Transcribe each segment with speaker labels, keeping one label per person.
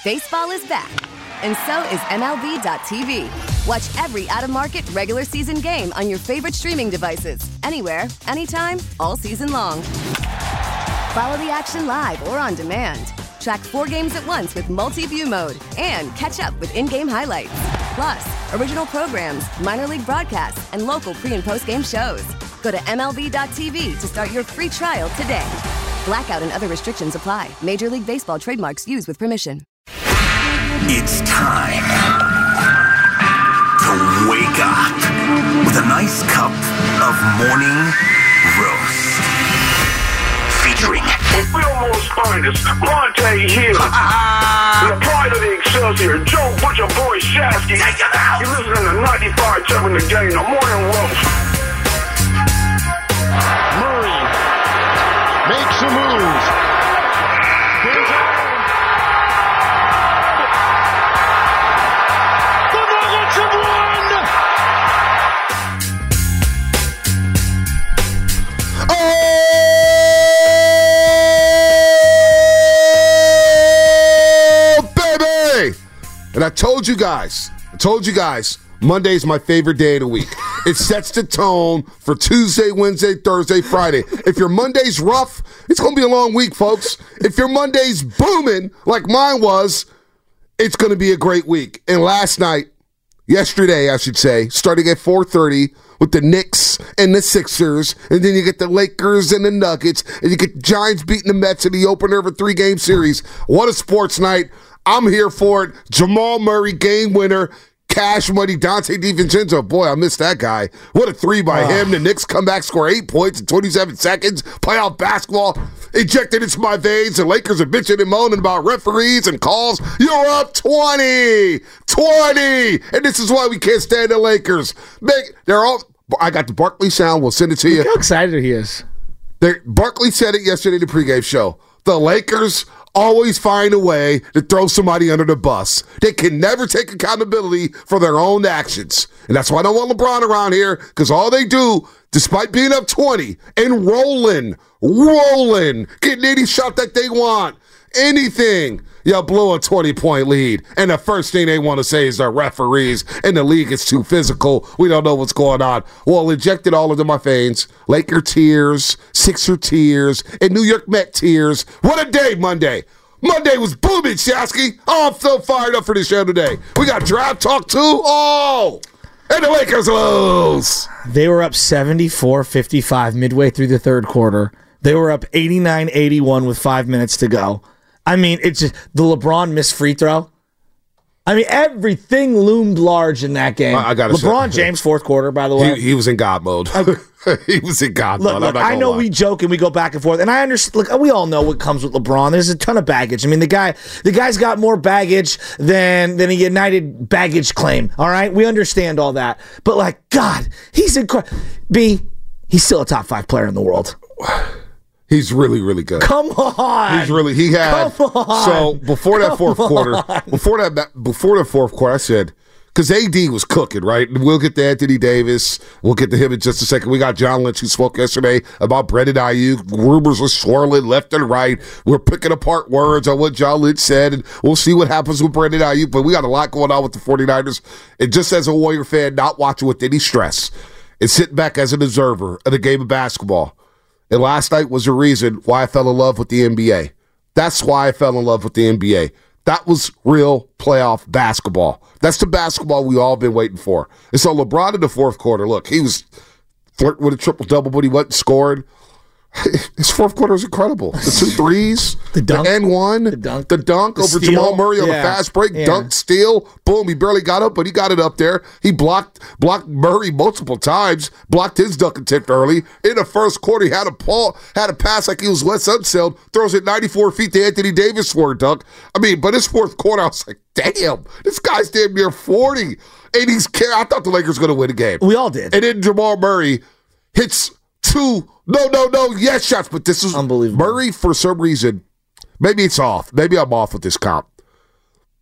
Speaker 1: Baseball is back, and so is MLB.tv. Watch every out-of-market regular season game on your favorite streaming devices, anywhere, anytime, all season long. Follow the action live or on demand. Track 4 games at once with multi-view mode and catch up with in-game highlights. Plus, original programs, minor league broadcasts, and local pre- and post-game shows. Go to MLB.tv to start your free trial today. Blackout and other restrictions apply. Major League Baseball trademarks used with permission.
Speaker 2: It's time to wake up with a nice cup of morning roast. Featuring
Speaker 3: Fillmore's finest, Monte Hill. The pride of the Excelsior, Joe Butcher Boy Shasky.
Speaker 2: Take him out.
Speaker 3: You're listening to 95.7 The Game, the morning roast.
Speaker 4: Murray makes a move. Goes out. The Nuggets have won!
Speaker 5: Oh, baby! And I told you guys, Monday's my favorite day of the week. It sets the tone for Tuesday, Wednesday, Thursday, Friday. If your Monday's rough, it's going to be a long week, folks. If your Monday's booming, like mine was, it's going to be a great week. And yesterday, I should say, starting at 4:30 with the Knicks and the Sixers, and then you get the Lakers and the Nuggets, and you get the Giants beating the Mets in the opener of a 3-game series. What a sports night. I'm here for it. Jamal Murray, game winner. Cash money, Dante DiVincenzo. Boy, I missed that guy. What a 3 by him. The Knicks come back, score 8 points in 27 seconds. Playoff basketball injected into my veins. The Lakers are bitching and moaning about referees and calls. You're up 20. And this is why we can't stand the Lakers. I got the Barkley sound. We'll send it to you.
Speaker 6: Look how excited he is.
Speaker 5: Barkley said it yesterday in the pregame show. The Lakers always find a way to throw somebody under the bus. They can never take accountability for their own actions. And that's why I don't want LeBron around here, because all they do, despite being up 20 and rolling, getting any shot that they want, anything, blow a 20-point lead. And the first thing they want to say is the referees and the league is too physical. We don't know what's going on. Well, injected all into my veins. Laker tears, Sixer tears, and New York Met tears. What a day, Monday. Monday was booming, Shasky. Oh, I'm so fired up for this show today. We got draft talk, too. Oh, and the Lakers lose.
Speaker 6: They were up 74-55 midway through the third quarter. They were up 89-81 with 5 minutes to go. I mean, it's just the LeBron missed free throw. I mean, everything loomed large in that game.
Speaker 5: I gotta
Speaker 6: LeBron
Speaker 5: say,
Speaker 6: James, fourth quarter, by the way.
Speaker 5: He was in God mode. He was in God mode.
Speaker 6: Look, I know we joke and we go back and forth, and I understand. Look, we all know what comes with LeBron. There's a ton of baggage. I mean, the guy's got more baggage than a United baggage claim. All right, we understand all that. But God, he's incredible. He's still a top 5 player in the world.
Speaker 5: He's really, really good.
Speaker 6: Come on.
Speaker 5: So before that fourth quarter, I said, because AD was cooking, right? We'll get to Anthony Davis. We'll get to him in just a second. We got John Lynch, who spoke yesterday about Brandon Ayuk. Rumors are swirling left and right. We're picking apart words on what John Lynch said, and we'll see what happens with Brandon Ayuk. But we got a lot going on with the 49ers. And just as a Warrior fan, not watching with any stress, and sitting back as an observer of the game of basketball. And last night was the reason why I fell in love with the NBA. That's why I fell in love with the NBA. That was real playoff basketball. That's the basketball we all been waiting for. And so LeBron in the fourth quarter, look, he was flirting with a triple-double, but he wasn't scoring. His fourth quarter was incredible. The 2 threes, the dunk, the N1, the dunk over
Speaker 6: steal.
Speaker 5: Jamal Murray on the fast break, dunk, steal, boom. He barely got up, but he got it up there. He blocked Murray multiple times, blocked his dunk attempt early. In the first quarter, he had a pass like he was Wes Unseld, throws it 94 feet to Anthony Davis for a dunk. I mean, but his fourth quarter, I was like, damn, this guy's damn near 40. And I thought the Lakers were going to win the game.
Speaker 6: We all did.
Speaker 5: And then Jamal Murray hits 2 yes shots, but this is
Speaker 6: unbelievable.
Speaker 5: Murray, for some reason, maybe it's off. Maybe I'm off with this comp.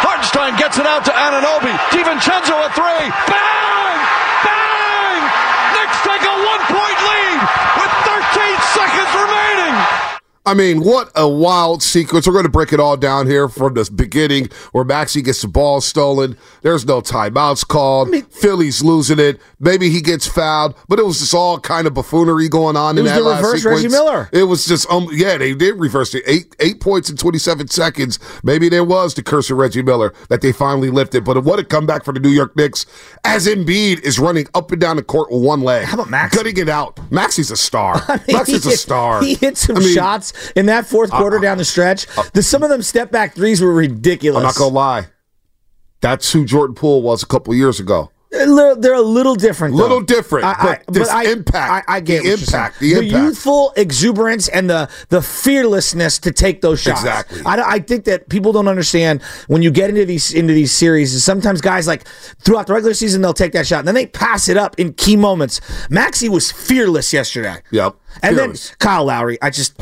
Speaker 4: Hartenstein gets it out to Anunoby. DiVincenzo a three. Bang! Bang! Knicks take a 1-point lead with 13 seconds remaining.
Speaker 5: I mean, what a wild sequence. We're going to break it all down here from the beginning where Maxey gets the ball stolen. There's no timeouts called. Philly's losing it. Maybe he gets fouled, but it was just all kind of buffoonery going on in that last sequence. It was the reverse Reggie Miller. It was just, yeah, they did reverse it. 8 points in 27 seconds. Maybe there was the curse of Reggie Miller that they finally lifted, but what a comeback for the New York Knicks as Embiid is running up and down the court with one leg.
Speaker 6: How about Maxey?
Speaker 5: Gutting it out. Maxey's a star. Maxey's a star.
Speaker 6: He hit some shots in that fourth quarter down the stretch. Some of them step back threes were ridiculous.
Speaker 5: I'm not going to lie. That's who Jordan Poole was a couple years ago.
Speaker 6: They're a little different, though.
Speaker 5: Little different, but impact.
Speaker 6: I get
Speaker 5: the impact. The
Speaker 6: youthful exuberance and the fearlessness to take those shots.
Speaker 5: Exactly.
Speaker 6: I think that people don't understand when you get into these series. Is sometimes guys like throughout the regular season they'll take that shot and then they pass it up in key moments. Maxey was fearless yesterday.
Speaker 5: Yep.
Speaker 6: And then Kyle Lowry,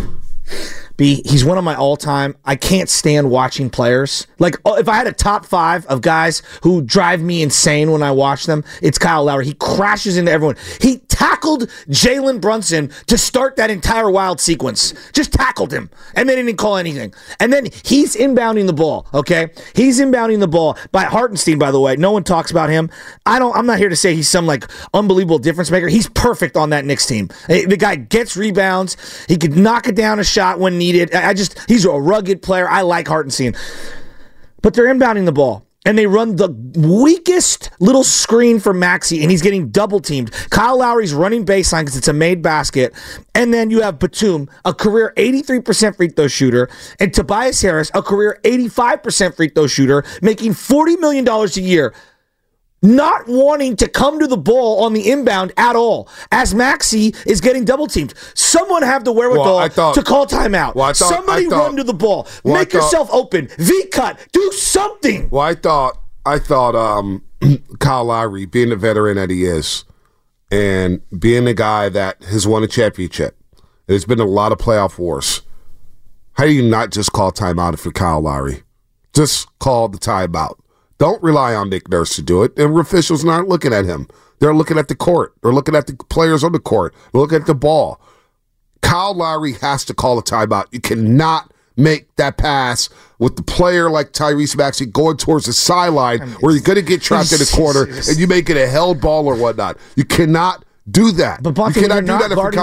Speaker 6: he's one of my all-time. I can't stand watching players. Like, if I had a top 5 of guys who drive me insane when I watch them, it's Kyle Lowry. He crashes into everyone. He tackled Jalen Brunson to start that entire wild sequence. Just tackled him. And they didn't call anything. And then he's inbounding the ball, okay? He's inbounding the ball by Hartenstein, by the way. No one talks about him. I'm not here to say he's some, like, unbelievable difference maker. He's perfect on that Knicks team. The guy gets rebounds. He could knock it down a shot when needed. He's a rugged player. I like Hartenstein. But they're inbounding the ball. And they run the weakest little screen for Maxey, and he's getting double-teamed. Kyle Lowry's running baseline because it's a made basket. And then you have Batum, a career 83% free throw shooter, and Tobias Harris, a career 85% free throw shooter, making $40 million a year, not wanting to come to the ball on the inbound at all, as Maxey is getting double-teamed. Someone have the wherewithal to call timeout. Somebody run to the ball. Make yourself open. V-cut. Do something.
Speaker 5: Well, I thought Kyle Lowry, being the veteran that he is, and being the guy that has won a championship, there's been a lot of playoff wars. How do you not just call timeout for Kyle Lowry? Just call the timeout. Don't rely on Nick Nurse to do it. And officials aren't looking at him. They're looking at the court. They're looking at the players on the court. They're looking at the ball. Kyle Lowry has to call a timeout. You cannot make that pass with the player like Tyrese Maxey going towards the sideline where you're going to get trapped in the corner and you make it a held ball or whatnot. You cannot do that.
Speaker 6: But Bonte, when you're not guarding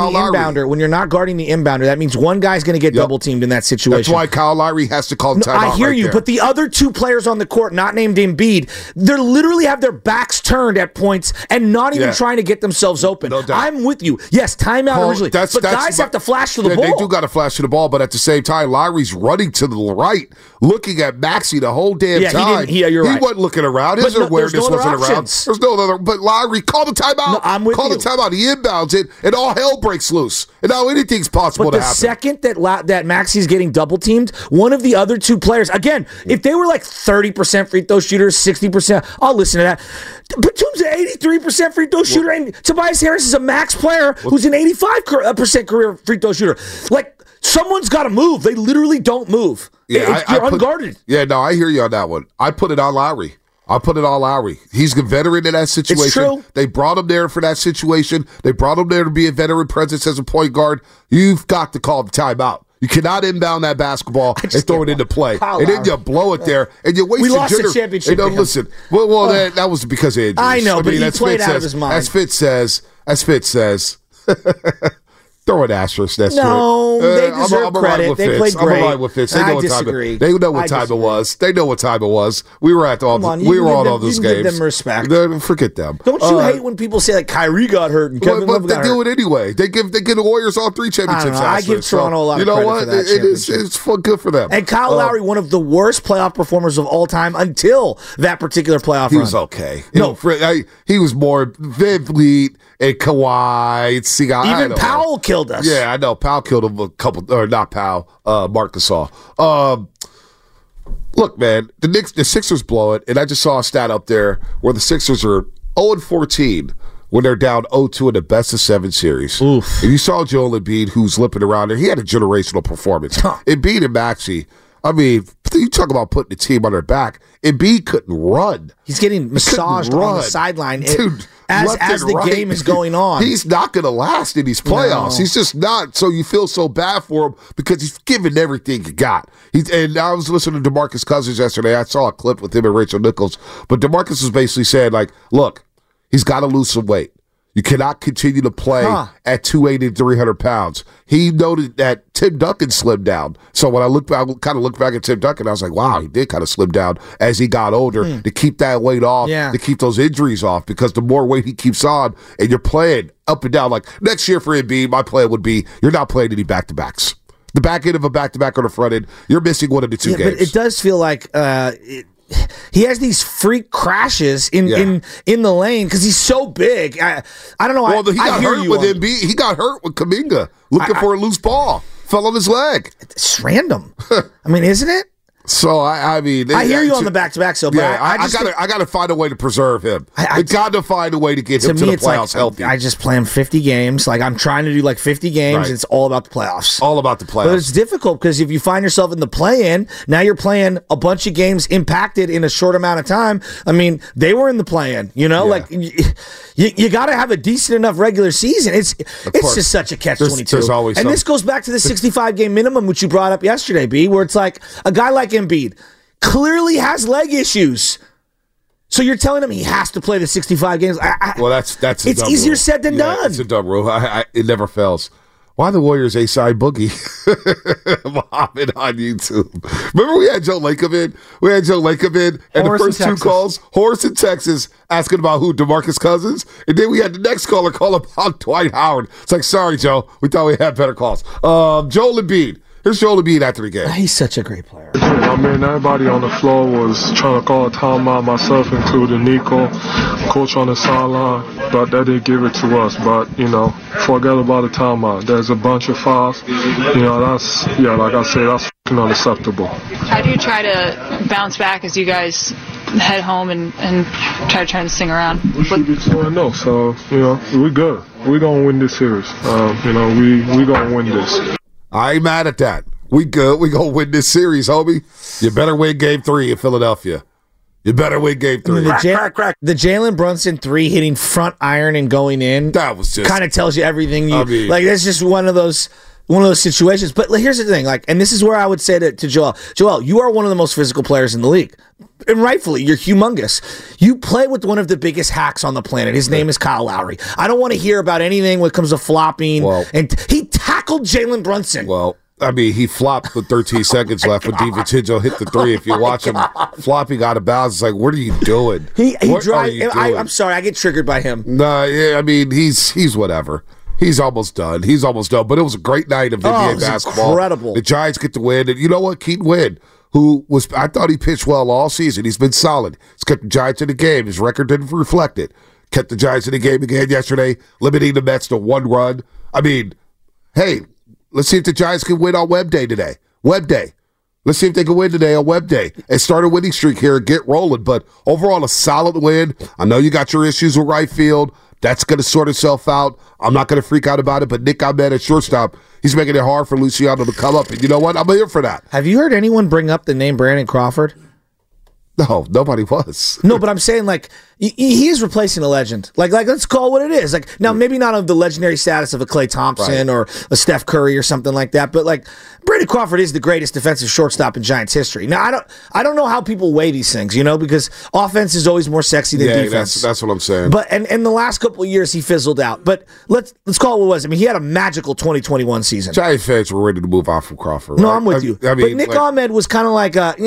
Speaker 6: the inbounder, that means one guy's going to get double teamed in that situation.
Speaker 5: That's why Kyle Lowry has to call the timeout.
Speaker 6: I hear you, but the other two players on the court, not named Embiid, they literally have their backs turned at points and not even trying to get themselves open. No doubt. I'm with you. Yes, timeout originally, but guys have to flash to the ball.
Speaker 5: They do got to flash to the ball, but at the same time, Lowry's running to the right, looking at Maxey the whole damn time.
Speaker 6: You're right.
Speaker 5: He wasn't looking around. His awareness wasn't around. There's no other. But Lowry, call the timeout.
Speaker 6: No, I'm with you.
Speaker 5: Call the timeout. He inbounds it, and all hell breaks loose. And now anything's possible to happen.
Speaker 6: But the second that Maxey's getting double teamed, one of the other two players, again, if they were like 30% free throw shooters, 60%, I'll listen to that. Batum's an 83% free throw shooter, and Tobias Harris is a max player who's an 85% career free throw shooter. Like, someone's got to move. They literally don't move. Yeah, you're unguarded.
Speaker 5: I hear you on that one. I put it on Lowry. He's a veteran in that situation.
Speaker 6: It's true.
Speaker 5: They brought him there for that situation. They brought him there to be a veteran presence as a point guard. You've got to call the timeout. You cannot inbound that basketball and throw it into play. And then you blow it there, and you waste
Speaker 6: We lost the championship.
Speaker 5: Listen, that was because of injuries.
Speaker 6: I know, but he played out of his mind.
Speaker 5: As Fitz says, throw an asterisk. That's
Speaker 6: no, they deserve credit. They played great.
Speaker 5: I'm aligned with Fitz.
Speaker 6: I disagree.
Speaker 5: They know what time it was. They know what time it was. We were at all. We were on all those games.
Speaker 6: Give them respect.
Speaker 5: Forget them.
Speaker 6: Don't you hate when people say like Kyrie got hurt and Kevin Love got hurt?
Speaker 5: They do it anyway. They give the Warriors all 3 championships.
Speaker 6: I give Toronto a lot of credit for that.
Speaker 5: It's good for them.
Speaker 6: And Kyle Lowry, one of the worst playoff performers of all time until that particular playoff run.
Speaker 5: He was okay.
Speaker 6: No,
Speaker 5: he was more VanVleet and Kawhi.
Speaker 6: Even Powell killed us.
Speaker 5: Yeah, I know. Powell killed him a couple, or not Powell, Marc Gasol. Look, man, the Sixers blow it, and I just saw a stat up there where the Sixers are 0-14 when they're down 0-2 in the best-of-7 series.
Speaker 6: Oof.
Speaker 5: And you saw Joel Embiid, who's limping around there. He had a generational performance. Embiid and Maxey, I mean, You talk about putting the team on their back. Embiid couldn't run.
Speaker 6: He's getting massaged on the sideline
Speaker 5: Dude,
Speaker 6: as the game is going on.
Speaker 5: He's not going to last in these playoffs.
Speaker 6: No.
Speaker 5: He's just not. So you feel so bad for him because he's given everything he got. And I was listening to DeMarcus Cousins yesterday. I saw a clip with him and Rachel Nichols. But DeMarcus was basically saying, like, look, he's got to lose some weight. You cannot continue to play at 280 to 300 pounds. He noted that Tim Duncan slimmed down. So when I kind of looked back at Tim Duncan, I was like, wow, he did kind of slim down as he got older to keep that weight off, to keep those injuries off, because the more weight he keeps on and you're playing up and down, like next year for Embiid, my plan would be you're not playing any back-to-backs. The back end of a back-to-back or the front end, you're missing one of the two games.
Speaker 6: But it does feel like he has these freak crashes in the lane because he's so big. I don't know.
Speaker 5: Well, he got hurt with Embiid. He got hurt with Kuminga looking for a loose ball. Fell on his leg.
Speaker 6: It's random. I mean, isn't it?
Speaker 5: So I mean,
Speaker 6: I hear you on the back-to-back. So, but
Speaker 5: I got to find a way to preserve him. I got to find a way to get him to the playoffs healthy.
Speaker 6: I just play him 50 games. Like I'm trying to do like 50 games. Right. It's all about the playoffs.
Speaker 5: All about the playoffs.
Speaker 6: But it's difficult because if you find yourself in the play-in, now you're playing a bunch of games impacted in a short amount of time. I mean, they were in the play-in. You know, like you got to have a decent enough regular season. It's just such a catch-22.
Speaker 5: There's always
Speaker 6: and this goes back to the 65-game minimum, which you brought up yesterday, B, where it's like a guy like Embiid clearly has leg issues. So you're telling him he has to play the 65 games?
Speaker 5: Well, that's
Speaker 6: it's easier
Speaker 5: rule.
Speaker 6: said than done.
Speaker 5: It's a dumb rule. It never fails. Why the Warriors A-side boogie? Mohammed on YouTube. Remember we had Joe Lacob in? And the first two calls, Horace in Texas, asking about who, DeMarcus Cousins? And then we had the next caller call about Dwight Howard. It's like, sorry, Joe. We thought we had better calls. Joel Embiid. Here's Joel Embiid after the game.
Speaker 6: He's such a great player.
Speaker 7: I mean, everybody on the floor was trying to call a timeout, myself included, Nico, coach on the sideline, but they didn't give it to us. But, forget about the timeout. There's a bunch of fouls. That's, like I said, that's unacceptable.
Speaker 8: How do you try to bounce back as you guys head home and try to sing around?
Speaker 7: We should be 2-0, so, we're good. We're going to win this series. We're going to win this.
Speaker 5: I ain't mad at that. We good. We gonna win this series, homie. You better win Game 3 in Philadelphia. You better win Game 3.
Speaker 6: The Jalen Brunson 3 hitting front iron and going in.
Speaker 5: That was just
Speaker 6: kind of tells you everything. That's just one of those situations. But here's the thing, and this is where I would say to Joel. Joel, you are one of the most physical players in the league. And rightfully, you're humongous. You play with one of the biggest hacks on the planet. His name is Kyle Lowry. I don't want to hear about anything when it comes to flopping. And he tackled Jalen Brunson.
Speaker 5: Well, I mean, he flopped with 13 seconds left when DiVincenzo hit the 3. If you watch him flopping out of bounds, it's like, what are you doing?
Speaker 6: I'm sorry, I get triggered by him.
Speaker 5: I mean, he's whatever. He's almost done. But it was a great night of NBA basketball.
Speaker 6: Incredible.
Speaker 5: The Giants get the win. And you know what? Keaton Wynn, I thought he pitched well all season. He's been solid. He's kept the Giants in the game. His record didn't reflect it. Kept the Giants in the game again yesterday, limiting the Mets to 1 run. I mean, hey, let's see if the Giants can win on Web Day today. Web Day. Let's see if they can win today on Web Day and start a winning streak here and get rolling. But overall, a solid win. I know you got your issues with right field. That's going to sort itself out. I'm not going to freak out about it, but Nick Ahmed at shortstop, he's making it hard for Luciano to come up. And you know what? I'm here for that.
Speaker 6: Have you heard anyone bring up the name Brandon Crawford?
Speaker 5: No, nobody was.
Speaker 6: No, but I'm saying, he is replacing a legend. Let's call it what it is. Now, maybe not of the legendary status of a Klay Thompson or a Steph Curry or something like that, but, Brandon Crawford is the greatest defensive shortstop in Giants history. Now, I don't know how people weigh these things, because offense is always more sexy than defense.
Speaker 5: That's what I'm saying.
Speaker 6: But and the last couple of years, he fizzled out. But let's call it what it was. I mean, he had a magical 2021 season.
Speaker 5: Giants fans were ready to move on from Crawford.
Speaker 6: No, I'm with you. But Nick Ahmed was kind of like, I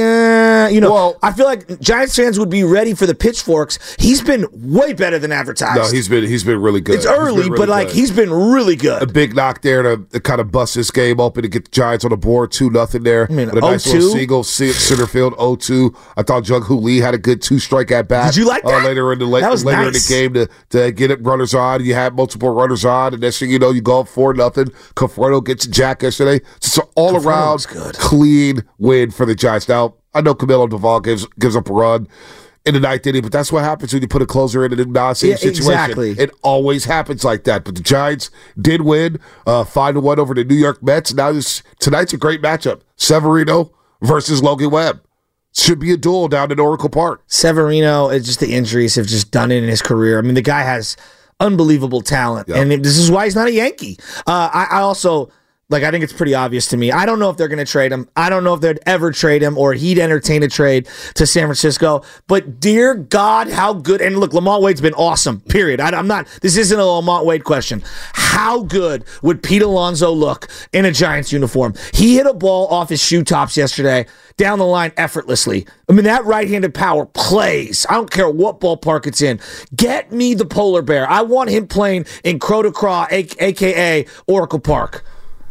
Speaker 6: feel like Giants fans would be ready for the pitchforks. He's been way better than advertised.
Speaker 5: No, he's been really good.
Speaker 6: It's early, but he's been really good.
Speaker 5: A big knock there to kind of bust this game open to get the Giants on the board, 2-0 there.
Speaker 6: I mean,
Speaker 5: a nice little single, center field, 0-2. I thought Jung Hoo Lee had a good 2-strike at bat.
Speaker 6: Did you like that?
Speaker 5: Later in the game to get it runners on. You had multiple runners on, and next thing you know, you go up 4-0. Conforto gets a jack yesterday. It's an all-around clean win for the Giants. Now, I know Camilo Doval gives up a run in the ninth inning, but that's what happens when you put a closer in a non-save situation.
Speaker 6: Exactly.
Speaker 5: It always happens like that. But the Giants did win 5-1 over the New York Mets. Now tonight's a great matchup. Severino versus Logan Webb. Should be a duel down at Oracle Park.
Speaker 6: Severino, it's just the injuries have just done it in his career. I mean, the guy has unbelievable talent, and this is why he's not a Yankee. I also... I think it's pretty obvious to me. I don't know if they're going to trade him. I don't know if they'd ever trade him or he'd entertain a trade to San Francisco. But dear God, how good. And look, Lamont Wade's been awesome, period. This isn't a Lamont Wade question. How good would Pete Alonso look in a Giants uniform? He hit a ball off his shoe tops yesterday down the line effortlessly. I mean, that right-handed power plays. I don't care what ballpark it's in. Get me the polar bear. I want him playing in Crow to Craw, a.k.a. Oracle Park.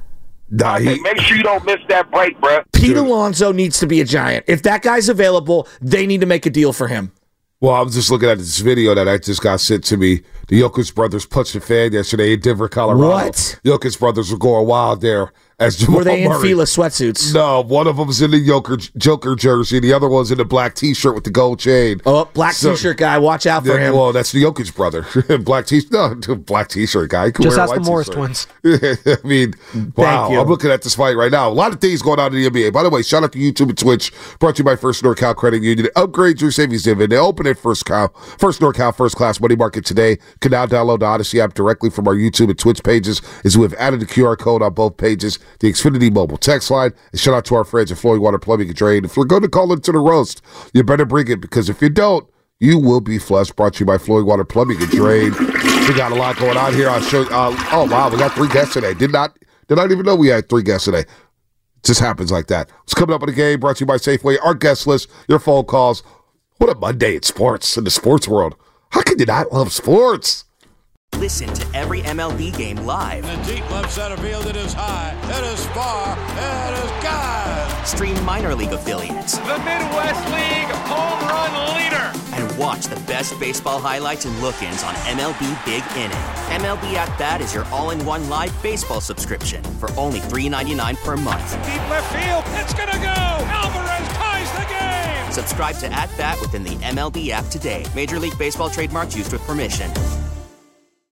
Speaker 3: Make sure you don't miss that break, bro.
Speaker 6: Pete Alonso needs to be a Giant. If that guy's available, they need to make a deal for him.
Speaker 5: Well, I was just looking at this video that I just got sent to me. The Jokic brothers punched a fan yesterday in Denver, Colorado.
Speaker 6: What?
Speaker 5: Jokic brothers were going wild there. Were
Speaker 6: they in Fila sweatsuits?
Speaker 5: No, one of them was in the Joker jersey. The other one's in the black T-shirt with the gold chain.
Speaker 6: Oh, black T-shirt guy. Watch out for him.
Speaker 5: Well, that's the Jokic brother. Black T-shirt guy.
Speaker 9: Just ask the Morris twins.
Speaker 5: I mean, wow. I'm looking at this fight right now. A lot of things going on in the NBA. By the way, shout out to YouTube and Twitch. Brought to you by First NorCal Credit Union. Upgrade your savings dividend. They open at First NorCal First Class Money Market today. You can now download the Odyssey app directly from our YouTube and Twitch pages, as we have added the QR code on both pages. The Xfinity Mobile text line. And shout out to our friends at Flowing Water Plumbing and Drain. If you're going to call into the roast, you better bring it, because if you don't, you will be flushed. Brought to you by Flowing Water Plumbing and Drain. We got a lot going on here. I'll show you. Oh wow, we got 3 guests today. Did not even know we had 3 guests today. It just happens like that. What's coming up in the game? Brought to you by Safeway. Our guest list, your phone calls. What a Monday in sports, in the sports world. How can you not love sports?
Speaker 2: Listen to every MLB game live.
Speaker 4: In the deep left center field, it is high, it is far, it is gone.
Speaker 2: Stream minor league affiliates.
Speaker 4: The Midwest League home run leader.
Speaker 2: And watch the best baseball highlights and look-ins on MLB Big Inning. MLB At Bat is your all-in-one live baseball subscription for only $3.99 per month.
Speaker 4: Deep left field, it's gonna go. Alvarez ties the game.
Speaker 2: Subscribe to At Bat within the MLB app today. Major League Baseball trademarks used with permission.